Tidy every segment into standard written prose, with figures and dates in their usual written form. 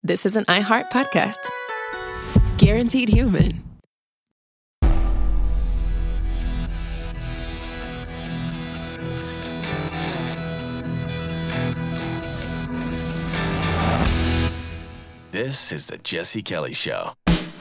this is an iHeart podcast. Guaranteed Human. This is the Jesse Kelly Show.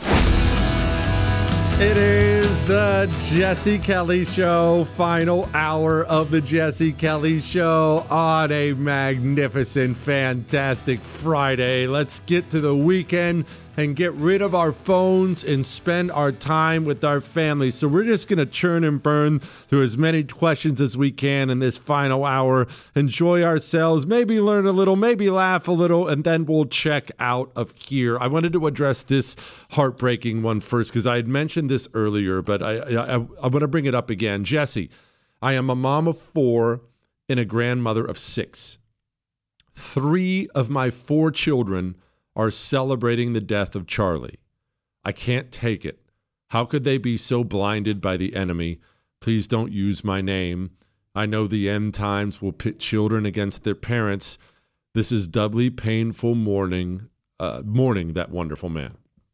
It is the Jesse Kelly Show, final hour of the Jesse Kelly Show on a magnificent, fantastic Friday. Let's get to the weekend and get rid of our phones and spend our time with our family. So we're just going to churn and burn through as many questions as we can in this final hour. Enjoy ourselves, maybe learn a little, maybe laugh a little, and then we'll check out of here. I wanted to address this heartbreaking one first because I had mentioned this earlier, but I want to bring it up again. Jesse, I am a mom of 4 and a grandmother of 6. 3 of my 4 children are celebrating the death of Charlie. I can't take it. How could they be so blinded by the enemy? Please don't use my name. I know the end times will pit children against their parents. This is doubly painful mourning that wonderful man.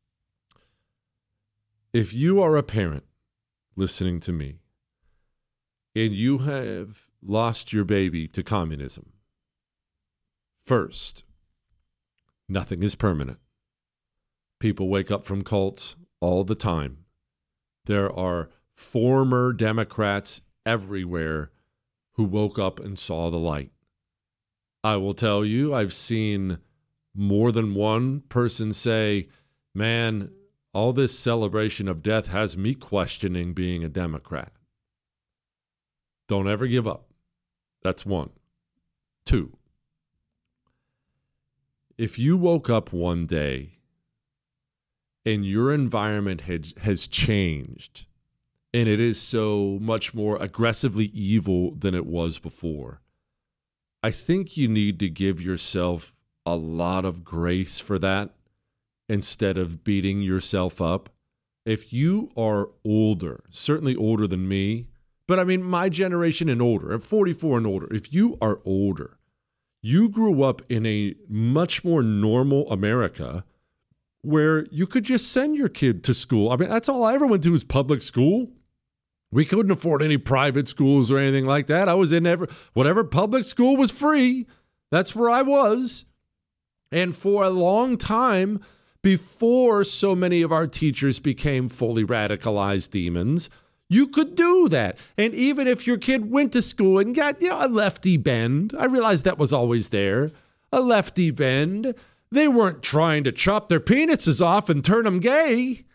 If you are a parent listening to me and you have lost your baby to communism, first, nothing is permanent. People wake up from cults all the time. There are former Democrats everywhere who woke up and saw the light. I will tell you, I've seen more than one person say, man, all this celebration of death has me questioning being a Democrat. Don't ever give up. That's 1. 2. If you woke up one day and your environment has changed and it is so much more aggressively evil than it was before, I think you need to give yourself a lot of grace for that instead of beating yourself up. If you are older, certainly older than me, but I mean my generation and older, at 44 and older, if you are older, you grew up in a much more normal America where you could just send your kid to school. I mean, that's all I ever went to was public school. We couldn't afford any private schools or anything like that. I was in whatever public school was free. That's where I was. And for a long time, before so many of our teachers became fully radicalized demons, you could do that. And even if your kid went to school and got, a lefty bend, I realized that was always there, a lefty bend, they weren't trying to chop their penises off and turn them gay.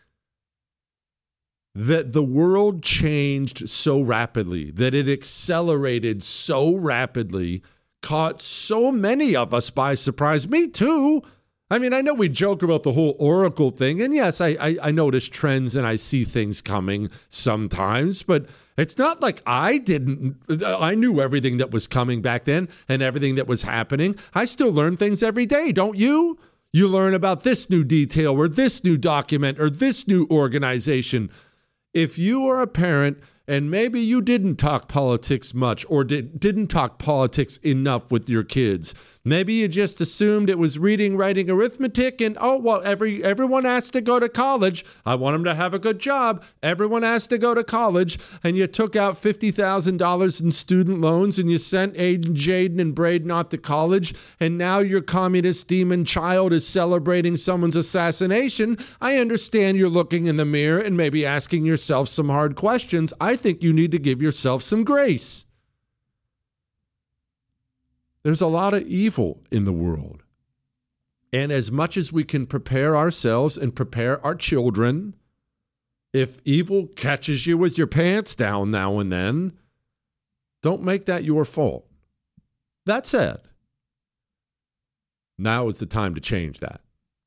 That the world changed so rapidly, that it accelerated so rapidly, caught so many of us by surprise. Me too. I mean, I know we joke about the whole Oracle thing, and yes, I notice trends and I see things coming sometimes, but it's not like I knew everything that was coming back then and everything that was happening. I still learn things every day, don't you? You learn about this new detail or this new document or this new organization. If you are a parent and maybe you didn't talk politics much or didn't talk politics enough with your kids, maybe you just assumed it was reading, writing, arithmetic, and everyone has to go to college. I want them to have a good job. Everyone has to go to college. And you took out $50,000 in student loans and you sent Aiden, Jaden, and Braden off to college. And now your communist demon child is celebrating someone's assassination. I understand you're looking in the mirror and maybe asking yourself some hard questions. I think you need to give yourself some grace. There's a lot of evil in the world. And as much as we can prepare ourselves and prepare our children, if evil catches you with your pants down now and then, don't make that your fault. That said, now is the time to change that.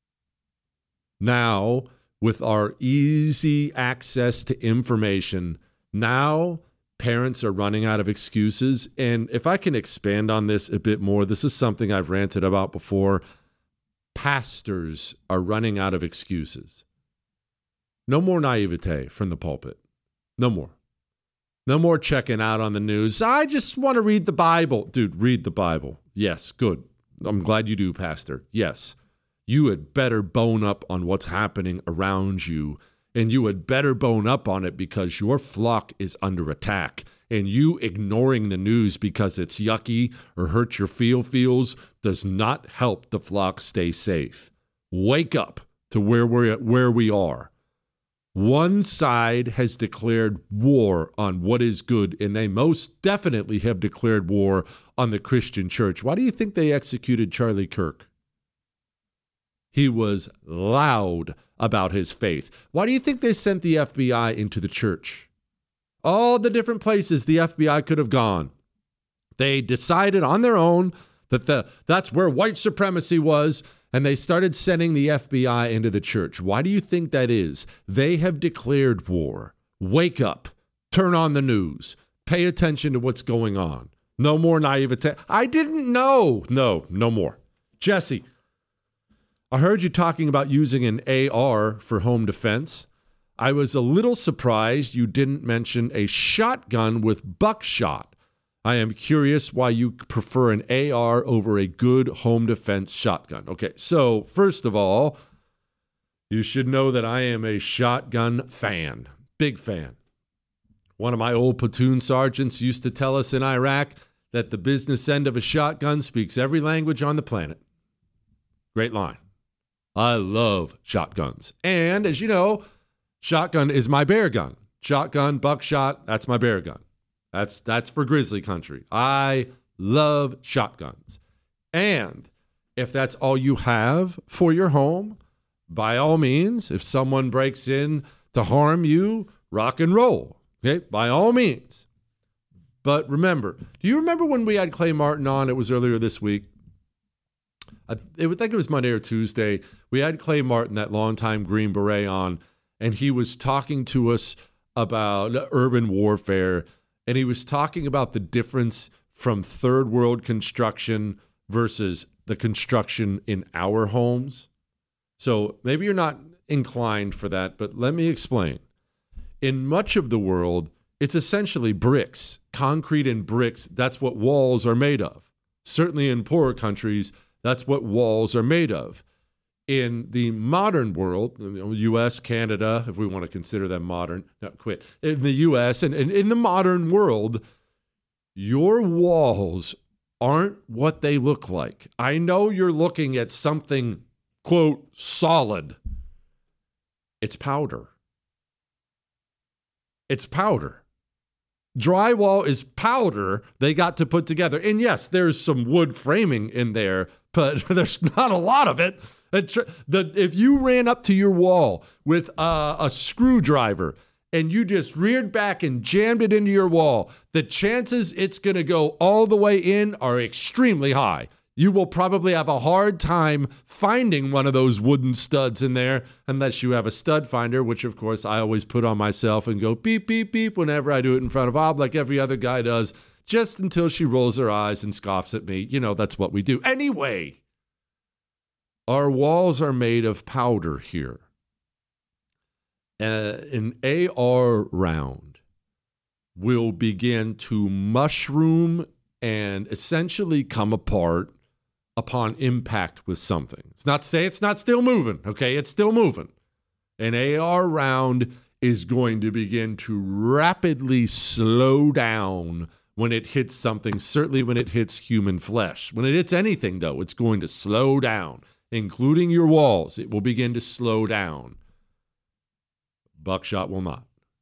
Now, with our easy access to information, now parents are running out of excuses. And if I can expand on this a bit more, this is something I've ranted about before. Pastors are running out of excuses. No more naivete from the pulpit. No more. No more checking out on the news. I just want to read the Bible. Dude, read the Bible. Yes, good. I'm glad you do, Pastor. Yes. you had better bone up on what's happening around you. And you had better bone up on it because your flock is under attack. And you ignoring the news because it's yucky or hurts your feels does not help the flock stay safe. Wake up to where we are. One side has declared war on what is good, and they most definitely have declared war on the Christian church. Why do you think they executed Charlie Kirk? He was loud about his faith. Why do you think they sent the FBI into the church? All the different places the FBI could have gone. They decided on their own that that's where white supremacy was, and they started sending the FBI into the church. Why do you think that is? They have declared war. Wake up. Turn on the news. Pay attention to what's going on. No more naivete. I didn't know. No more. Jesse, I heard you talking about using an AR for home defense. I was a little surprised you didn't mention a shotgun with buckshot. I am curious why you prefer an AR over a good home defense shotgun. Okay, so first of all, you should know that I am a shotgun fan. Big fan. One of my old platoon sergeants used to tell us in Iraq that the business end of a shotgun speaks every language on the planet. Great line. I love shotguns. And as you know, shotgun is my bear gun. Shotgun, buckshot, that's my bear gun. That's for grizzly country. I love shotguns. And if that's all you have for your home, by all means, if someone breaks in to harm you, rock and roll. Okay, by all means. But remember, do you remember when we had Clay Martin on? It was earlier this week. I think it was Monday or Tuesday. We had Clay Martin, that longtime Green Beret, on, and he was talking to us about urban warfare, and he was talking about the difference from third world construction versus the construction in our homes. So maybe you're not inclined for that, but let me explain. In much of the world, it's essentially bricks, concrete and bricks. That's what walls are made of. Certainly in poorer countries, that's what walls are made of. In the modern world, U.S., Canada, if we want to consider them modern, in the U.S. and in the modern world, your walls aren't what they look like. I know you're looking at something, quote, solid. It's powder. It's powder. Drywall is powder they got to put together. And yes, there's some wood framing in there, but there's not a lot of it. If you ran up to your wall with a screwdriver and you just reared back and jammed it into your wall, the chances it's going to go all the way in are extremely high. You will probably have a hard time finding one of those wooden studs in there unless you have a stud finder, which, of course, I always put on myself and go beep, beep, beep whenever I do it in front of Ob, like every other guy does, just until she rolls her eyes and scoffs at me. You know, that's what we do. Anyway, our walls are made of powder here. An AR round will begin to mushroom and essentially come apart upon impact with something. It's not to say it's not still moving, okay? It's still moving. An AR round is going to begin to rapidly slow down when it hits something, certainly when it hits human flesh. When it hits anything, though, it's going to slow down, including your walls. It will begin to slow down. Buckshot will not.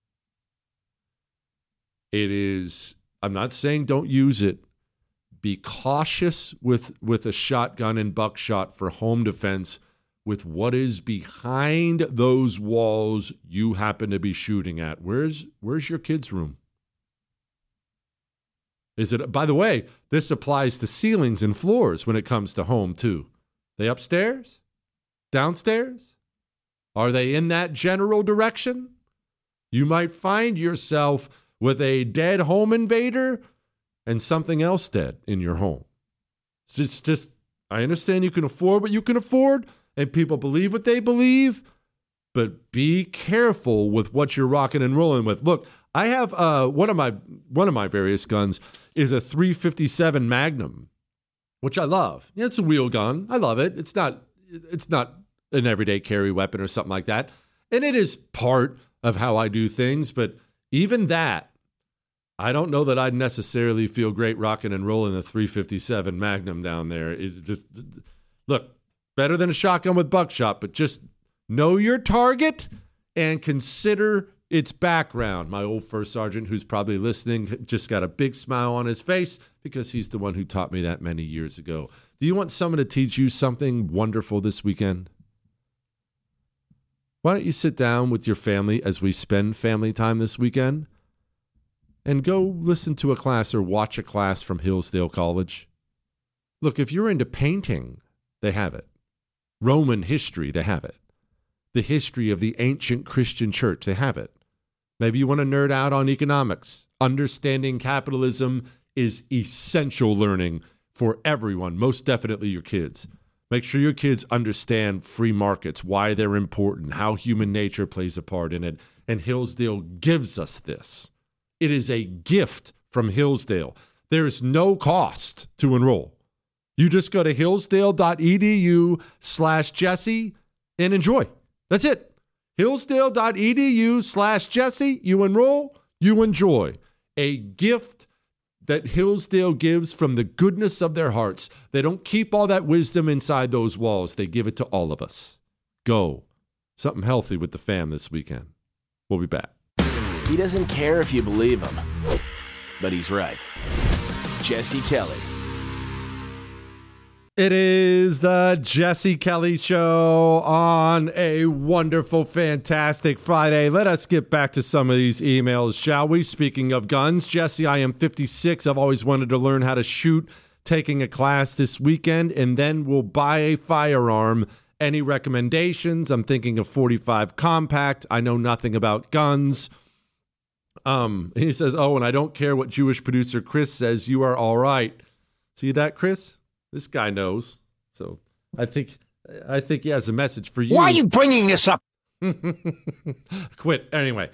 I'm not saying don't use it. Be cautious with a shotgun and buckshot for home defense with what is behind those walls you happen to be shooting at. Where's your kid's room? Is it, by the way, this applies to ceilings and floors when it comes to home too. They upstairs? Downstairs? Are they in that general direction? You might find yourself with a dead home invader and something else dead in your home. It's just, I understand you can afford what you can afford, and people believe what they believe, but be careful with what you're rocking and rolling with. Look, I have one of my various guns is a .357 Magnum, which I love. It's a wheel gun. I love it. It's not it's not an everyday carry weapon or something like that. And it is part of how I do things. But even that, I don't know that I'd necessarily feel great rocking and rolling a 357 Magnum down there. It just, look, better than a shotgun with buckshot, but just know your target and consider its background. My old first sergeant, who's probably listening, just got a big smile on his face because he's the one who taught me that many years ago. Do you want someone to teach you something wonderful this weekend? Why don't you sit down with your family as we spend family time this weekend and go listen to a class or watch a class from Hillsdale College? Look, if you're into painting, they have it. Roman history, they have it. The history of the ancient Christian church, they have it. Maybe you want to nerd out on economics. Understanding capitalism is essential learning for everyone, most definitely your kids. Make sure your kids understand free markets, why they're important, how human nature plays a part in it. And Hillsdale gives us this. It is a gift from Hillsdale. There is no cost to enroll. You just go to hillsdale.edu/Jesse and enjoy. That's it. Hillsdale.edu/Jesse. You enroll, you enjoy. A gift that Hillsdale gives from the goodness of their hearts. They don't keep all that wisdom inside those walls. They give it to all of us. Go. Something healthy with the fam this weekend. We'll be back. He doesn't care if you believe him, but he's right. Jesse Kelly. It is the Jesse Kelly Show on a wonderful, fantastic Friday. Let us get back to some of these emails, shall we? Speaking of guns, Jesse, I am 56. I've always wanted to learn how to shoot, taking a class this weekend, and then we'll buy a firearm. Any recommendations? I'm thinking of .45 compact. I know nothing about guns. He says, oh, and I don't care what Jewish producer Chris says. You are all right. See that, Chris? This guy knows. So I think he has a message for you. Why are you bringing this up? Quit. Anyway,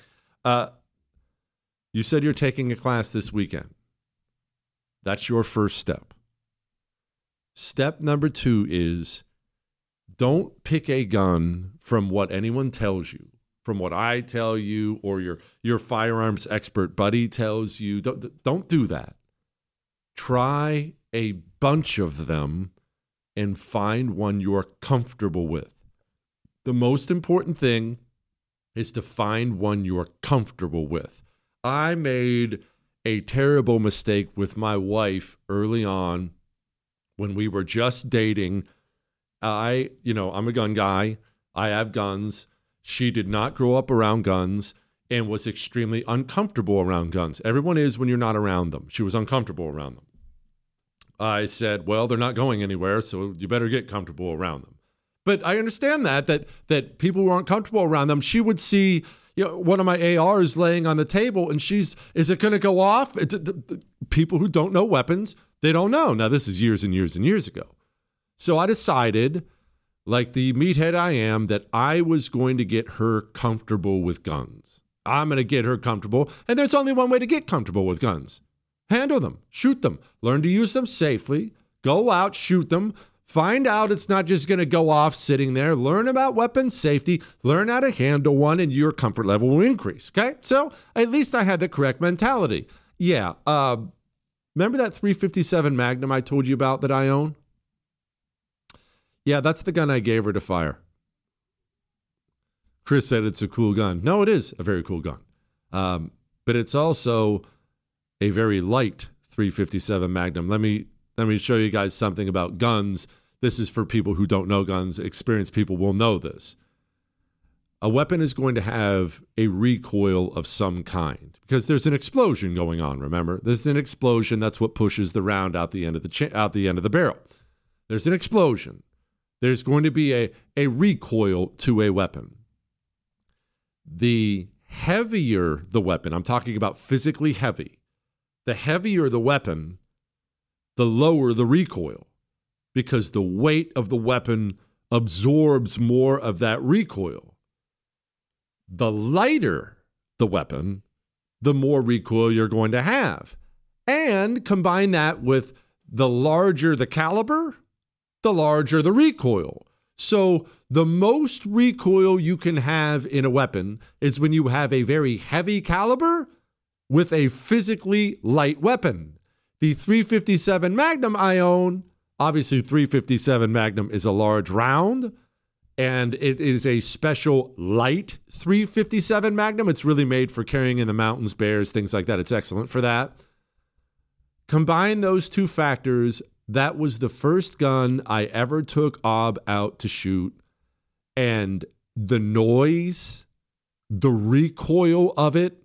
you said you're taking a class this weekend. That's your first step. Step number 2 is don't pick a gun from what anyone tells you, from what I tell you or your firearms expert buddy tells you. Don't do that. Try a bunch of them and find one you're comfortable with. The most important thing is to find one you're comfortable with. I made a terrible mistake with my wife early on when we were just dating. I'm a gun guy. I have guns. She did not grow up around guns and was extremely uncomfortable around guns. Everyone is when you're not around them. She was uncomfortable around them. I said, well, they're not going anywhere, so you better get comfortable around them. But I understand that people who aren't comfortable around them, she would see one of my ARs laying on the table, and is it going to go off? People who don't know weapons, they don't know. Now, this is years and years and years ago. So I decided, like the meathead I am, that I was going to get her comfortable with guns. I'm going to get her comfortable, and there's only one way to get comfortable with guns. Handle them, shoot them, learn to use them safely, go out, shoot them, find out it's not just going to go off sitting there, learn about weapons safety, learn how to handle one, and your comfort level will increase, okay? So at least I had the correct mentality. Yeah, remember that 357 Magnum I told you about that I own? Yeah, that's the gun I gave her to fire. Chris said it's a cool gun. No, it is a very cool gun. But it's also a very light 357 Magnum. Let me show you guys something about guns. This is for people who don't know guns. Experienced people will know this. A weapon is going to have a recoil of some kind because there's an explosion going on, remember? There's an explosion. That's what pushes the round out the end of the barrel. There's an explosion. There's going to be a recoil to a weapon. The heavier the weapon, I'm talking about physically heavy, the heavier the weapon, the lower the recoil, because the weight of the weapon absorbs more of that recoil. The lighter the weapon, the more recoil you're going to have. And combine that with the larger the caliber, the larger the recoil. So the most recoil you can have in a weapon is when you have a very heavy caliber with a physically light weapon. The .357 Magnum I own, obviously .357 Magnum is a large round, and it is a special light .357 Magnum. It's really made for carrying in the mountains, bears, things like that. It's excellent for that. Combine those two factors. That was the first gun I ever took Ob out to shoot. And the noise, the recoil of it,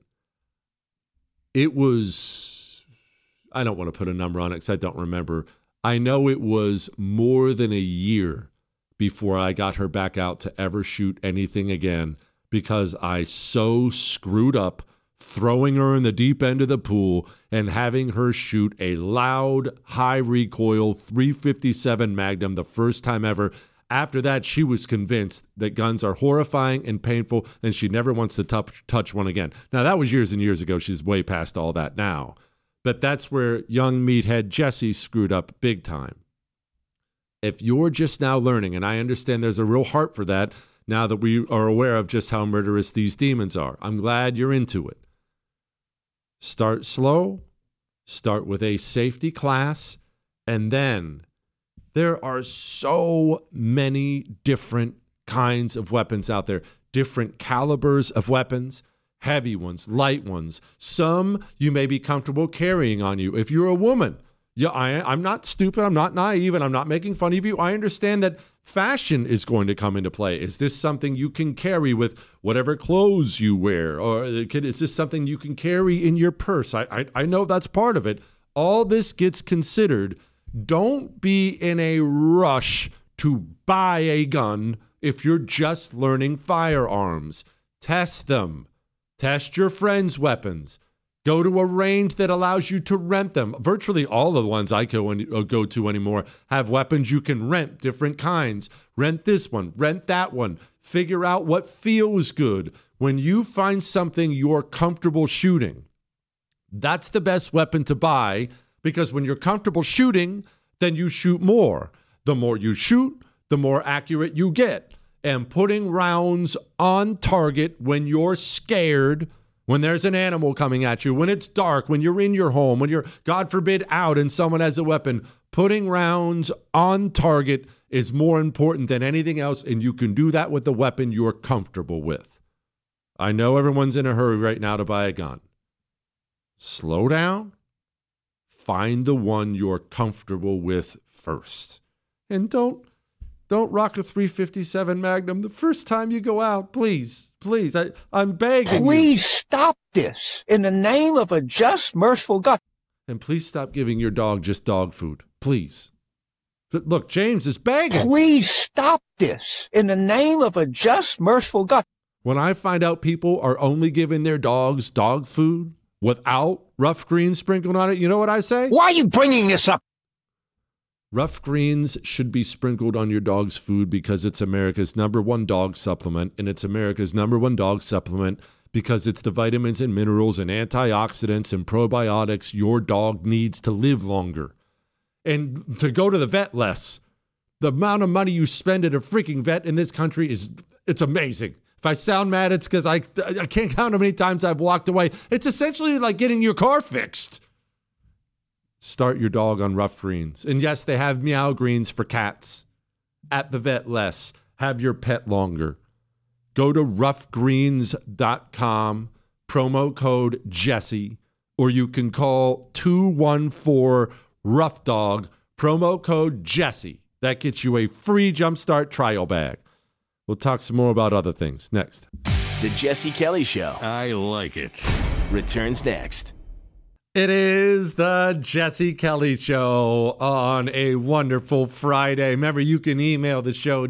it was, I don't want to put a number on it because I don't remember. I know it was more than a year before I got her back out to ever shoot anything again because I so screwed up throwing her in the deep end of the pool and having her shoot a loud, high recoil .357 Magnum the first time ever. After that, she was convinced that guns are horrifying and painful, and she never wants to touch one again. Now, that was years and years ago. She's way past all that now. But that's where young meathead Jesse screwed up big time. If you're just now learning, and I understand there's a real heart for that now that we are aware of just how murderous these demons are. I'm glad you're into it. Start slow, start with a safety class, and then there are so many different kinds of weapons out there, different calibers of weapons, heavy ones, light ones. Some you may be comfortable carrying on you. If you're a woman, yeah, I'm not stupid, I'm not naive, and I'm not making fun of you. I understand that fashion is going to come into play. Is this something you can carry with whatever clothes you wear? Or is this something you can carry in your purse? I know that's part of it. All this gets considered. Don't be in a rush to buy a gun if you're just learning firearms. Test them. Test your friends' weapons. Go to a range that allows you to rent them. Virtually all of the ones I go to anymore have weapons you can rent, different kinds. Rent this one, rent that one. Figure out what feels good. When you find something you're comfortable shooting, that's the best weapon to buy, because when you're comfortable shooting, then you shoot more. The more you shoot, the more accurate you get. And putting rounds on target when you're scared, when there's an animal coming at you, when it's dark, when you're in your home, when you're, God forbid, out and someone has a weapon, putting rounds on target is more important than anything else, and you can do that with the weapon you're comfortable with. I know everyone's in a hurry right now to buy a gun. Slow down. Find the one you're comfortable with first. And don't rock a .357 Magnum the first time you go out. Please, please. I'm begging you. Please stop this in the name of a just, merciful God. And please stop giving your dog just dog food. Please. Look, James is begging. Please stop this in the name of a just, merciful God. When I find out people are only giving their dogs dog food without rough greens sprinkled on it, you know what I say? Why are you bringing this up? Rough greens should be sprinkled on your dog's food because it's America's #1 dog supplement, and it's America's #1 dog supplement because it's the vitamins and minerals and antioxidants and probiotics your dog needs to live longer and to go to the vet less. The amount of money you spend at a freaking vet in this country it's amazing. If I sound mad, it's because I can't count how many times I've walked away. It's essentially like getting your car fixed. Start your dog on rough greens. And yes, they have meow greens for cats. At the vet less. Have your pet longer. Go to roughgreens.com, promo code Jesse, or you can call 214-ROUGH-DOG, promo code Jesse. That gets you a free Jumpstart trial bag. We'll talk some more about other things next. The Jesse Kelly Show I like it. returns next. It is the Jesse Kelly Show on a wonderful Friday. Remember, you can email the show,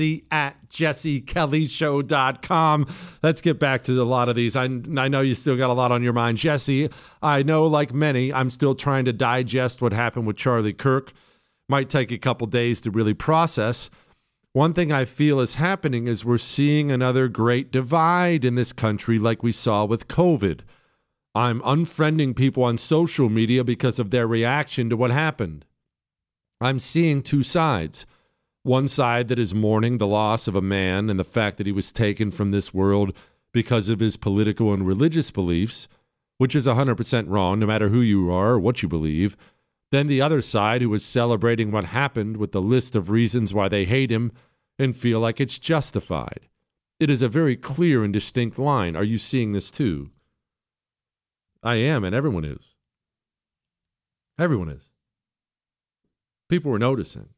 jesse@jessekellyshow.com. Let's get back to a lot of these. I know you still got a lot on your mind. Jesse, I know, like many, I'm still trying to digest what happened with Charlie Kirk. Might take a couple days to really process. One thing I feel is happening is we're seeing another great divide in this country like we saw with COVID. I'm unfriending people on social media because of their reaction to what happened. I'm seeing two sides. one side that is mourning the loss of a man and the fact that he was taken from this world because of his political and religious beliefs, which is 100% wrong, no matter who you are or what you believe. Then the other side who is celebrating what happened with the list of reasons why they hate him and feel like it's justified. It is a very clear and distinct line. Are you seeing this too? I am, and everyone is. Everyone is. People are noticing.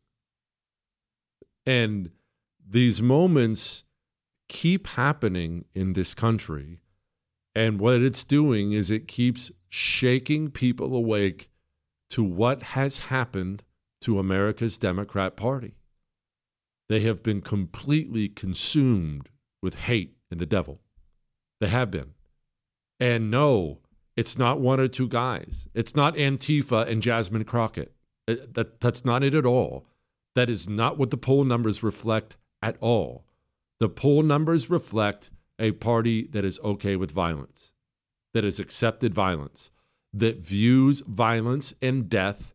And these moments keep happening in this country. And what it's doing is it keeps shaking people awake to what has happened to America's Democrat Party. They have been completely consumed with hate and the devil. They have been. And no, it's not one or two guys. It's not Antifa and Jasmine Crockett. That's not it at all. That is not what the poll numbers reflect at all. The poll numbers reflect a party that is okay with violence, that has accepted violence, that views violence and death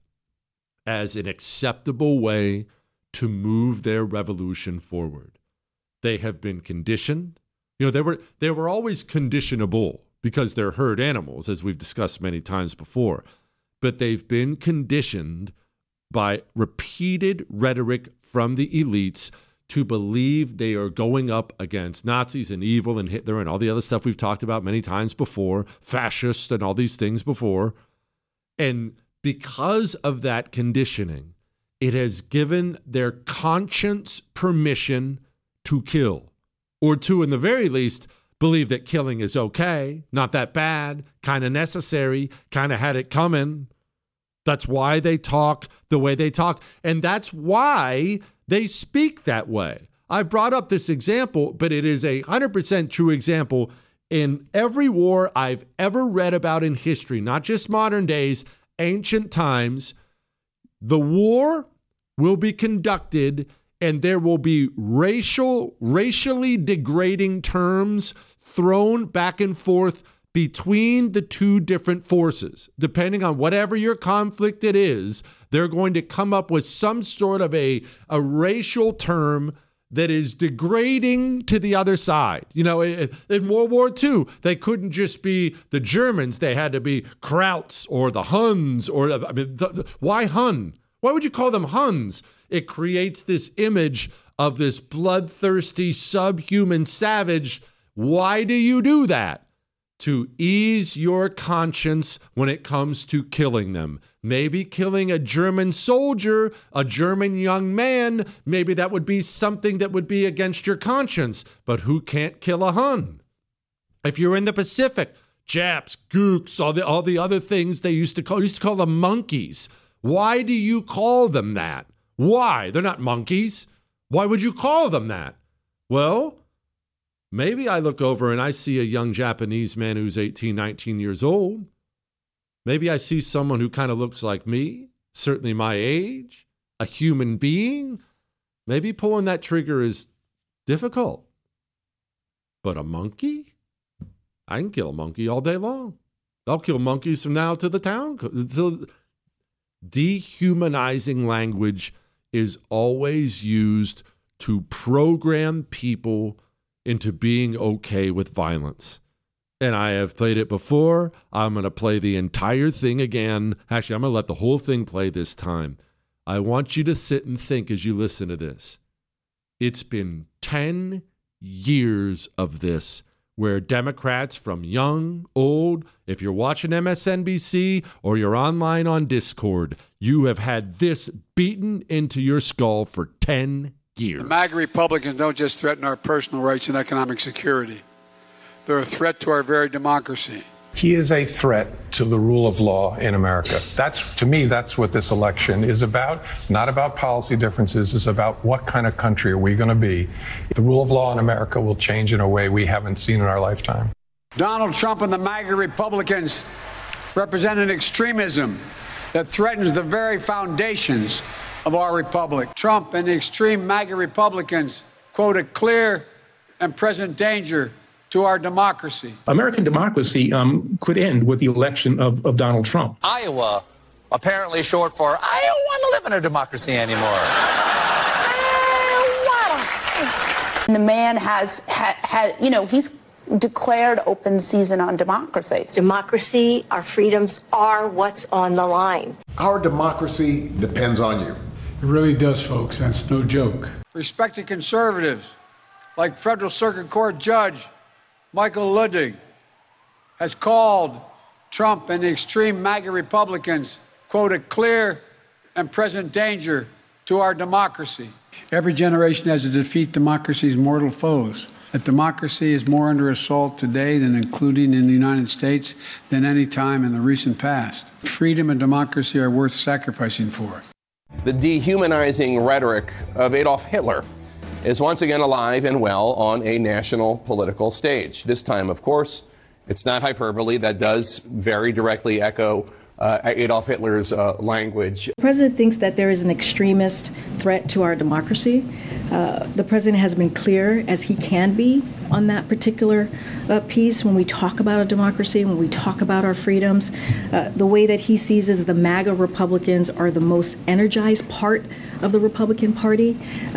as an acceptable way to move their revolution forward. They have been conditioned. You know, they were always conditionable because they're herd animals, as we've discussed many times before. But they've been conditioned by repeated rhetoric from the elites to believe they are going up against Nazis and evil and Hitler and all the other stuff we've talked about many times before, fascists and all these things before. And because of that conditioning, it has given their conscience permission to kill, or to, in the very least, believe that killing is okay, not that bad, kind of necessary, kind of had it coming. That's why they talk the way they talk. And that's why they speak that way. I've brought up this example, but it is a 100% true example in every war I've ever read about in history, not just modern days, ancient times. The war will be conducted and there will be racially degrading terms thrown back and forth between the two different forces. Depending on whatever your conflict it is, they're going to come up with some sort of a racial term that is degrading to the other side. You know, in World War II, they couldn't just be the Germans. They had to be Krauts or the Huns. Why Hun? Why would you call them Huns? It creates this image of this bloodthirsty, subhuman savage. Why do you do that? To ease your conscience when it comes to killing them. Maybe killing a German soldier, a German young man, maybe that would be something that would be against your conscience. But who can't kill a Hun? If you're in the Pacific, Japs, Gooks, all the other things they used to call them monkeys. Why do you call them that? Why? They're not monkeys. Why would you call them that? Well, maybe I look over and I see a young Japanese man who's 18, 19 years old. Maybe I see someone who kind of looks like me, certainly my age, a human being. Maybe pulling that trigger is difficult. But a monkey? I can kill a monkey all day long. I'll kill monkeys from now to the town. Dehumanizing language is always used to program people into being okay with violence. And I have played it before. I'm going to play the entire thing again. Actually, I'm going to let the whole thing play this time. I want you to sit and think as you listen to this. It's been 10 years of this, where Democrats from young, old, if you're watching MSNBC or you're online on Discord, you have had this beaten into your skull for 10 years. The MAGA Republicans don't just threaten our personal rights and economic security. They're a threat to our very democracy. He is a threat to the rule of law in America. To me, that's what this election is about. Not about policy differences. It's about what kind of country are we going to be. The rule of law in America will change in a way we haven't seen in our lifetime. Donald Trump and the MAGA Republicans represent an extremism that threatens the very foundations of our republic. Trump and the extreme MAGA Republicans quote a clear and present danger to our democracy. American democracy could end with the election of Donald Trump. Iowa, apparently short for, I don't want to live in a democracy anymore. And the man has he's declared open season on democracy. Democracy, our freedoms are what's on the line. Our democracy depends on you. It really does, folks. That's no joke. Respected conservatives, like Federal Circuit Court Judge Michael Luttig, has called Trump and the extreme MAGA Republicans, quote, a clear and present danger to our democracy. Every generation has to defeat democracy's mortal foes. That democracy is more under assault today than including in the United States than any time in the recent past. Freedom and democracy are worth sacrificing for. The dehumanizing rhetoric of Adolf Hitler is once again alive and well on a national political stage. This time, of course, it's not hyperbole. That does very directly echo Adolf Hitler's language. The president thinks that there is an extremist threat to our democracy. The president has been clear as he can be on that particular piece when we talk about a democracy, when we talk about our freedoms. The way that he sees is the MAGA Republicans are the most energized part of the Republican Party.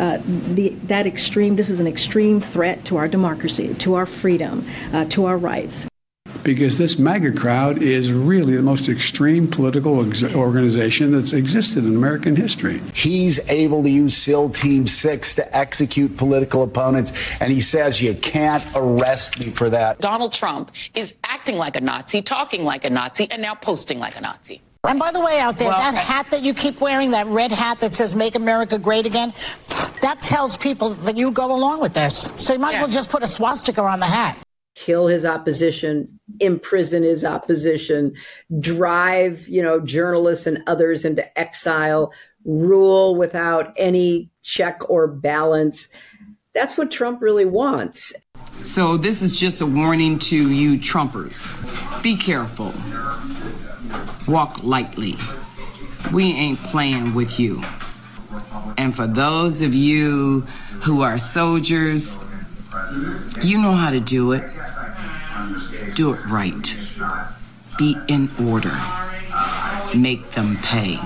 This is an extreme threat to our democracy, to our freedom, to our rights. Because this MAGA crowd is really the most extreme political organization that's existed in American history. He's able to use SEAL Team 6 to execute political opponents, and he says you can't arrest me for that. Donald Trump is acting like a Nazi, talking like a Nazi, and now posting like a Nazi. And by the way, out there, that hat that you keep wearing, that red hat that says Make America Great Again, that tells people that you go along with this. So you might as well just put a swastika on the hat. Kill his opposition, imprison his opposition, drive, journalists and others into exile, rule without any check or balance. That's what Trump really wants. So this is just a warning to you Trumpers. Be careful. Walk lightly. We ain't playing with you. And for those of you who are soldiers, you know how to do it. Do it right. Be in order. Make them pay.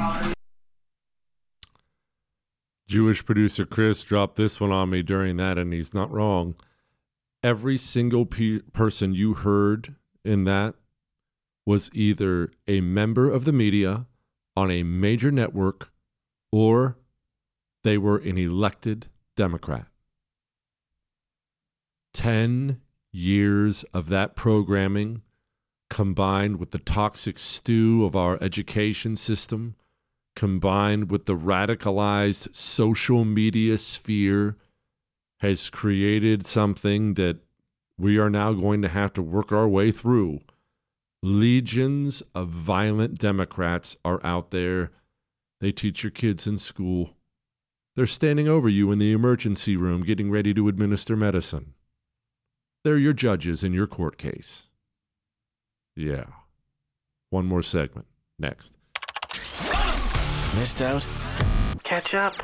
Jewish producer Chris dropped this one on me during that, and he's not wrong. Every single person you heard in that was either a member of the media on a major network or they were an elected Democrat. 10 years of that programming combined with the toxic stew of our education system, combined with the radicalized social media sphere, has created something that we are now going to have to work our way through. Legions of violent Democrats are out there. They teach your kids in school. They're standing over you in the emergency room getting ready to administer medicine. They're your judges in your court case. Yeah. One more segment. Next. Missed out? Catch up.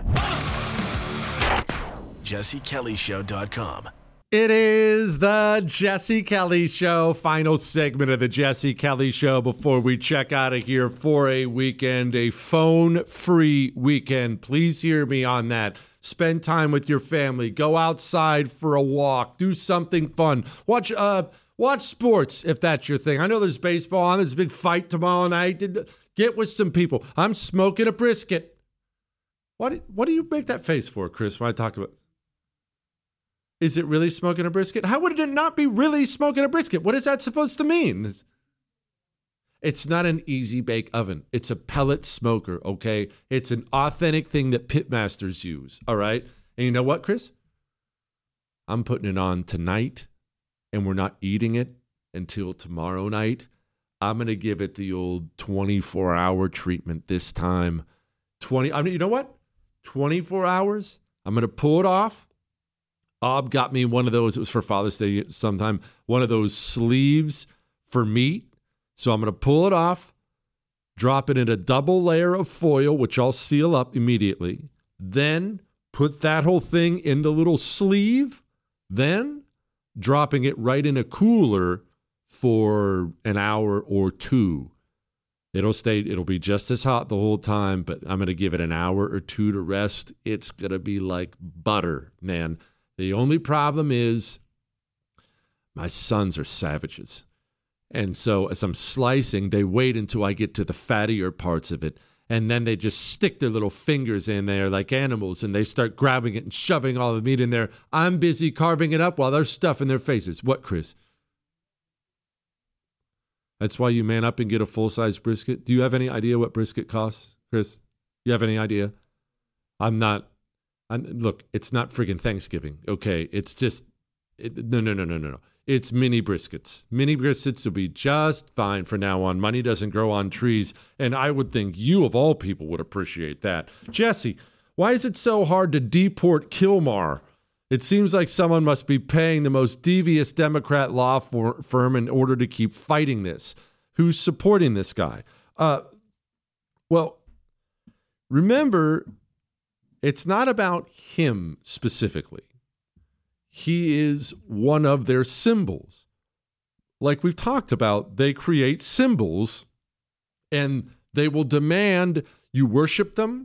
JesseKellyShow.com. It is the Jesse Kelly Show, final segment of the Jesse Kelly Show before we check out of here for a weekend, a phone-free weekend. Please hear me on that. Spend time with your family. Go outside for a walk. Do something fun. Watch sports if that's your thing. I know there's baseball on. There's a big fight tomorrow night. Get with some people. I'm smoking a brisket. What do you make that face for, Chris, when I talk about... Is it really smoking a brisket? How would it not be really smoking a brisket? What is that supposed to mean? It's not an easy bake oven. It's a pellet smoker, okay? It's an authentic thing that pitmasters use, all right? And you know what, Chris? I'm putting it on tonight, and we're not eating it until tomorrow night. I'm going to give it the old 24-hour treatment this time. You know what? 24 hours. I'm going to pull it off. Ob got me one of those. It was for Father's Day sometime. One of those sleeves for meat. So I'm going to pull it off, drop it in a double layer of foil, which I'll seal up immediately. Then put that whole thing in the little sleeve. Then dropping it right in a cooler for an hour or two. It'll be just as hot the whole time, but I'm going to give it an hour or two to rest. It's going to be like butter, man. The only problem is my sons are savages. And so as I'm slicing, they wait until I get to the fattier parts of it. And then they just stick their little fingers in there like animals, and they start grabbing it and shoving all the meat in there. I'm busy carving it up while they're stuffing their faces. What, Chris? That's why you man up and get a full-size brisket? Do you have any idea what brisket costs, Chris? You have any idea? Look, it's not friggin' Thanksgiving, okay? It's just, no. It's mini briskets. Mini briskets will be just fine for now on. Money doesn't grow on trees, and I would think you, of all people, would appreciate that. Jesse, why is it so hard to deport Kilmar? It seems like someone must be paying the most devious Democrat law firm in order to keep fighting this. Who's supporting this guy? Well, remember, it's not about him specifically. He is one of their symbols. Like we've talked about, they create symbols and they will demand you worship them.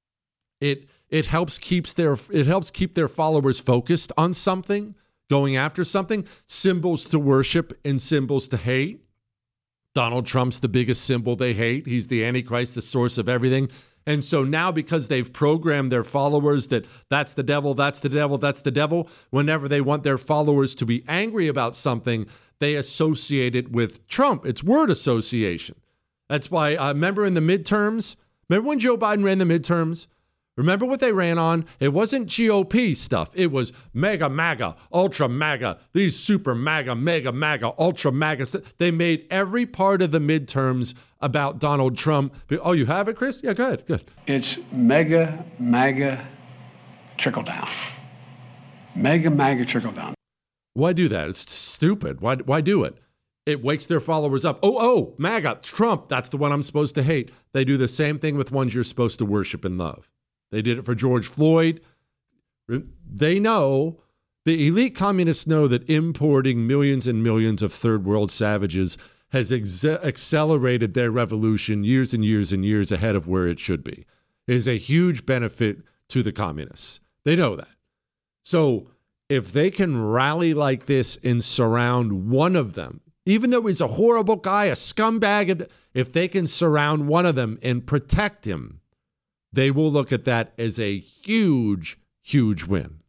It helps keep their followers focused on something, going after something. Symbols to worship and symbols to hate. Donald Trump's the biggest symbol they hate. He's the Antichrist, the source of everything. And so now, because they've programmed their followers that that's the devil, that's the devil, that's the devil, whenever they want their followers to be angry about something, they associate it with Trump. It's word association. That's why, remember in the midterms? Remember when Joe Biden ran the midterms? Remember what they ran on? It wasn't GOP stuff. It was mega MAGA, ultra MAGA, these super MAGA, mega MAGA, ultra MAGA. They made every part of the midterms about Donald Trump. Oh, you have it, Chris? Yeah, go ahead. Good. It's mega MAGA trickle down. Mega MAGA trickle down. Why do that? It's stupid. Why do it? It wakes their followers up. Oh, MAGA, Trump, that's the one I'm supposed to hate. They do the same thing with ones you're supposed to worship and love. They did it for George Floyd. They know, the elite communists know that importing millions and millions of third world savages has accelerated their revolution years and years and years ahead of where it should be. It is a huge benefit to the communists. They know that. So if they can rally like this and surround one of them, even though he's a horrible guy, a scumbag, if they can surround one of them and protect him, they will look at that as a huge, huge win.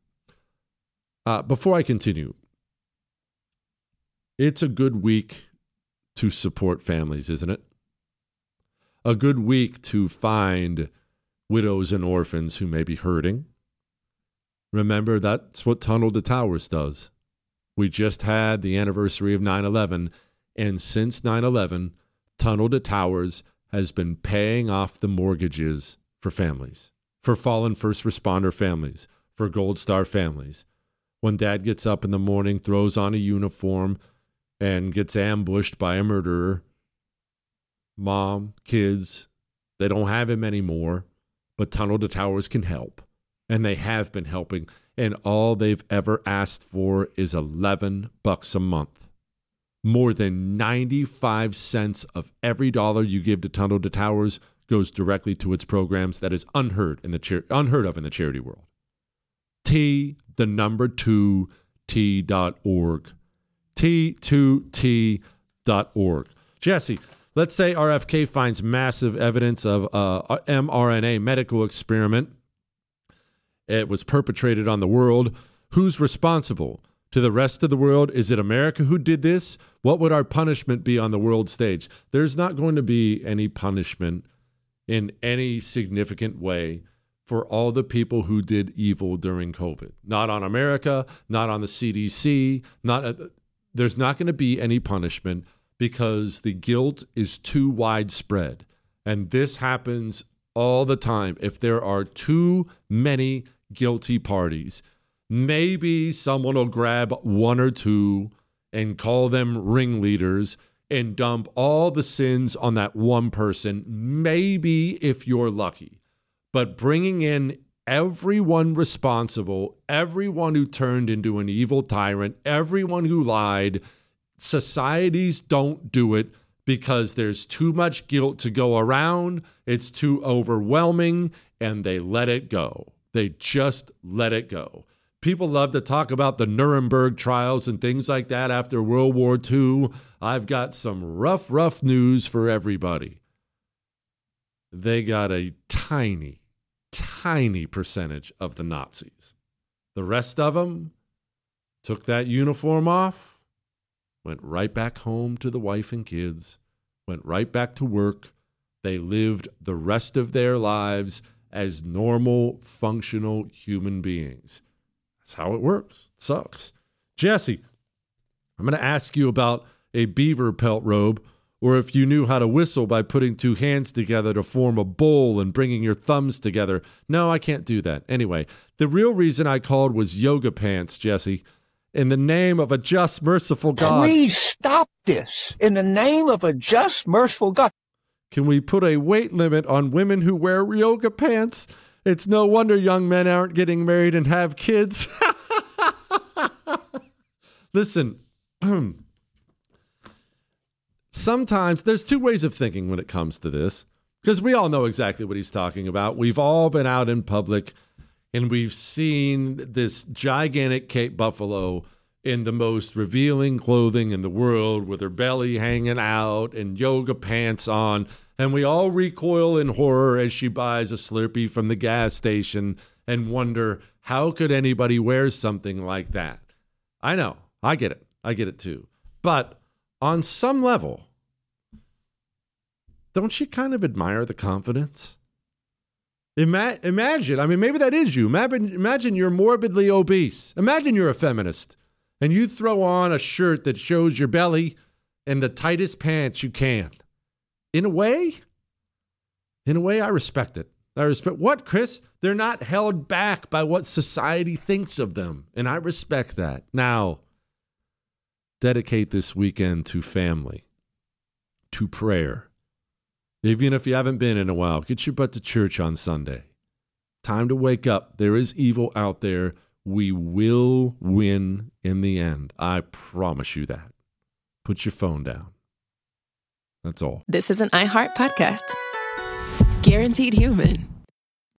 Before I continue, it's a good week to support families, isn't it? A good week to find widows and orphans who may be hurting. Remember, that's what Tunnel to Towers does. We just had the anniversary of 9/11, and since 9/11, Tunnel to Towers has been paying off the mortgages for families, for fallen first responder families, for Gold Star families. When dad gets up in the morning, throws on a uniform, and gets ambushed by a murderer, mom, kids, they don't have him anymore, but Tunnel to Towers can help. And they have been helping. And all they've ever asked for is $11 a month. More than 95 cents of every dollar you give to Tunnel to Towers goes directly to its programs. That is unheard of in the charity world. T2T.org. T2T.org. Jesse, let's say RFK finds massive evidence of mRNA medical experiment. It was perpetrated on the world. Who's responsible? To the rest of the world, is it America who did this? What would our punishment be on the world stage? There's not going to be any punishment in any significant way for all the people who did evil during COVID. Not on America, not on the CDC, there's not going to be any punishment because the guilt is too widespread. And this happens all the time. If there are too many guilty parties, maybe someone will grab one or two and call them ringleaders and dump all the sins on that one person, maybe if you're lucky. But bringing in everyone responsible, everyone who turned into an evil tyrant, everyone who lied, societies don't do it because there's too much guilt to go around, it's too overwhelming, and they let it go. They just let it go. People love to talk about the Nuremberg trials and things like that after World War II. I've got some rough news for everybody. They got a tiny percentage of the Nazis. The rest of them took that uniform off, went right back home to the wife and kids, went right back to work. They lived the rest of their lives as normal, functional human beings. That's how it works. It sucks. Jesse, I'm going to ask you about a beaver pelt robe, or if you knew how to whistle by putting two hands together to form a bowl and bringing your thumbs together. No, I can't do that. Anyway, the real reason I called was yoga pants, Jesse. In the name of a just, merciful God. Please stop this. In the name of a just, merciful God. Can we put a weight limit on women who wear yoga pants? It's no wonder young men aren't getting married and have kids. Listen, sometimes there's two ways of thinking when it comes to this, because we all know exactly what he's talking about. We've all been out in public and we've seen this gigantic Cape Buffalo in the most revealing clothing in the world with her belly hanging out and yoga pants on. And we all recoil in horror as she buys a Slurpee from the gas station and wonder, how could anybody wear something like that? I know. I get it. I get it too. But on some level, don't you kind of admire the confidence? Imagine, I mean, maybe that is you. Imagine you're morbidly obese. Imagine you're a feminist and you throw on a shirt that shows your belly and the tightest pants you can. In a way, I respect it. I respect what, Chris? They're not held back by what society thinks of them. And I respect that. Now, dedicate this weekend to family, to prayer. Even if you haven't been in a while, get your butt to church on Sunday. Time to wake up. There is evil out there. We will win in the end. I promise you that. Put your phone down. That's all. This is an iHeart podcast. Guaranteed Human.